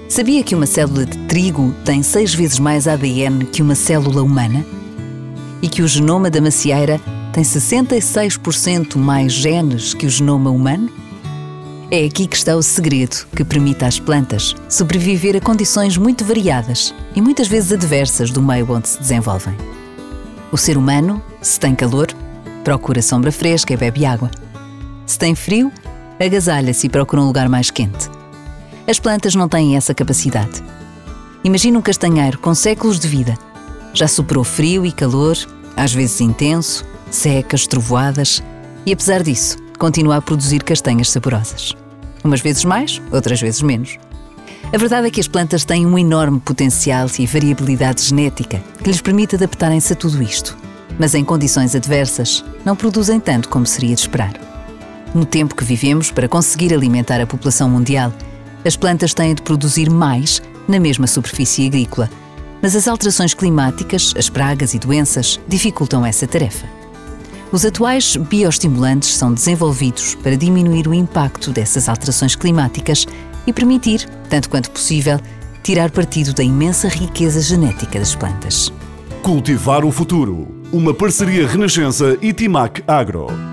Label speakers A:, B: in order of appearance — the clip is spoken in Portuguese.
A: Sabia que uma célula de trigo tem 6 vezes mais ADN que uma célula humana? E que o genoma da macieira tem 66% mais genes que o genoma humano? É aqui que está o segredo que permite às plantas sobreviver a condições muito variadas e muitas vezes adversas do meio onde se desenvolvem. O ser humano, se tem calor, procura sombra fresca e bebe água. Se tem frio, agasalha-se e procura um lugar mais quente. As plantas não têm essa capacidade. Imagina um castanheiro com séculos de vida. Já superou frio e calor, às vezes intenso, secas, trovoadas, e apesar disso, continua a produzir castanhas saborosas. Umas vezes mais, outras vezes menos. A verdade é que as plantas têm um enorme potencial e variabilidade genética que lhes permite adaptarem-se a tudo isto. Mas em condições adversas, não produzem tanto como seria de esperar. No tempo que vivemos, para conseguir alimentar a população mundial, as plantas têm de produzir mais na mesma superfície agrícola, mas as alterações climáticas, as pragas e doenças dificultam essa tarefa. Os atuais bioestimulantes são desenvolvidos para diminuir o impacto dessas alterações climáticas e permitir, tanto quanto possível, tirar partido da imensa riqueza genética das plantas.
B: Cultivar o futuro. Uma parceria Renascença e Timac Agro.